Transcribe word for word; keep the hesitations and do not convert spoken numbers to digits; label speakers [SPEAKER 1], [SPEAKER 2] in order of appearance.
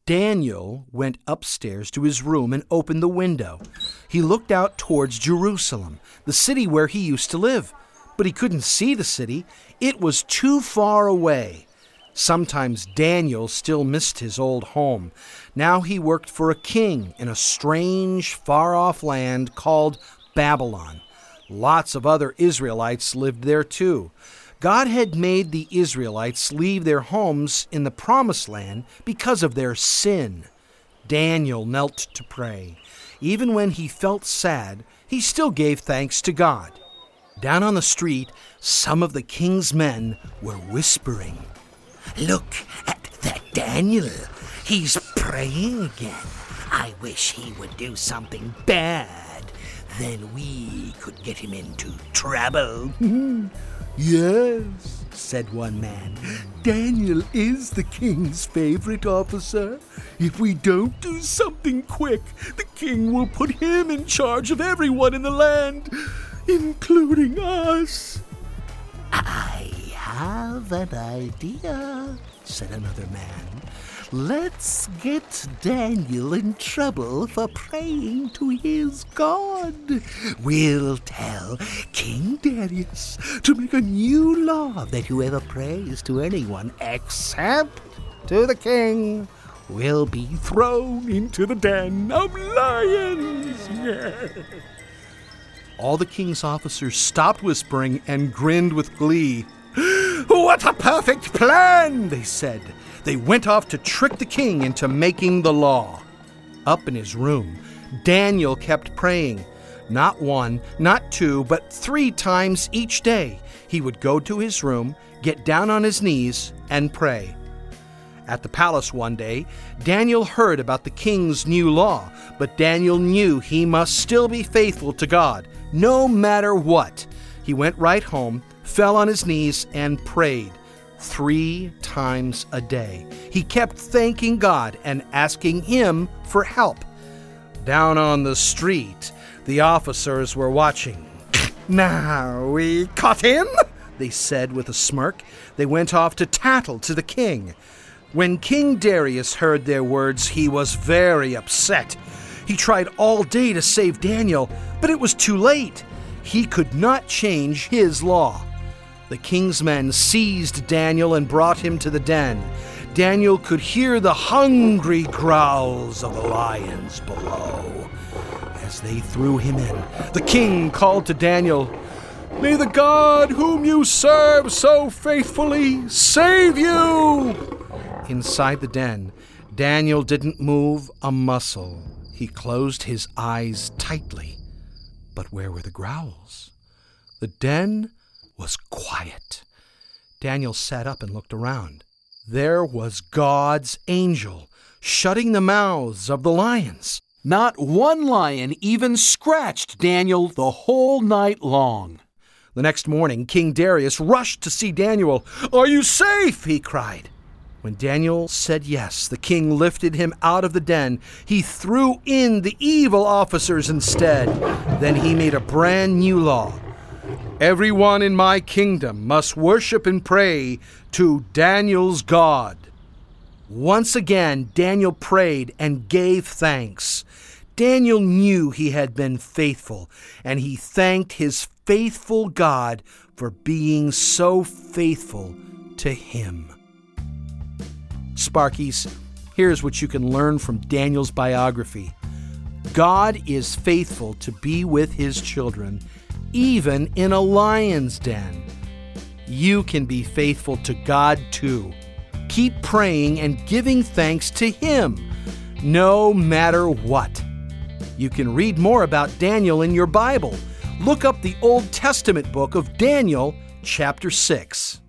[SPEAKER 1] Daniel went upstairs to his room and opened the window. He looked out towards Jerusalem, the city where he used to live. But he couldn't see the city. It was too far away. Sometimes Daniel still missed his old home. Now he worked for a king in a strange, far-off land called Babylon. Lots of other Israelites lived there too. God had made the Israelites leave their homes in the Promised Land because of their sin. Daniel knelt to pray. Even when he felt sad, he still gave thanks to God. Down on the street, some of the king's men were whispering.
[SPEAKER 2] "Look at that Daniel. He's praying again. I wish he would do something bad. Then we could get him into trouble."
[SPEAKER 1] "Yes," said one man. "Daniel is the king's favorite officer. If we don't do something quick, the king will put him in charge of everyone in the land, including us."
[SPEAKER 2] "I have an idea," said another man. "Let's get Daniel in trouble for praying to his God. We'll tell King Darius to make a new law that whoever prays to anyone except to the king will be thrown into the den of lions." Yeah.
[SPEAKER 1] All the king's officers stopped whispering and grinned with glee. "What a perfect plan," they said. They went off to trick the king into making the law. Up in his room, Daniel kept praying. Not one, not two, but three times each day. He would go to his room, get down on his knees, and pray. At the palace one day, Daniel heard about the king's new law, but Daniel knew he must still be faithful to God, no matter what. He went right home, fell on his knees, and prayed. Three times a day. He kept thanking God and asking him for help. Down on the street, the officers were watching. "Now we caught him," they said with a smirk. They went off to tattle to the king. When King Darius heard their words, he was very upset. He tried all day to save Daniel, but it was too late. He could not change his law. The king's men seized Daniel and brought him to the den. Daniel could hear the hungry growls of the lions below. As they threw him in, the king called to Daniel, "May the God whom you serve so faithfully save you!" Inside the den, Daniel didn't move a muscle. He closed his eyes tightly. But where were the growls? The den was quiet. Daniel sat up and looked around. There was God's angel shutting the mouths of the lions. Not one lion even scratched Daniel the whole night long. The next morning, King Darius rushed to see Daniel. "Are you safe?" he cried. When Daniel said yes, the king lifted him out of the den. He threw in the evil officers instead. Then he made a brand new law. Everyone in my kingdom must worship and pray to Daniel's God. Once again, Daniel prayed and gave thanks. Daniel knew he had been faithful, and he thanked his faithful God for being so faithful to him. Sparkies, here's what you can learn from Daniel's biography. God is faithful to be with his children, even in a lion's den. You can be faithful to God too. Keep praying and giving thanks to him, no matter what. You can read more about Daniel in your Bible. Look up the Old Testament book of Daniel, chapter six.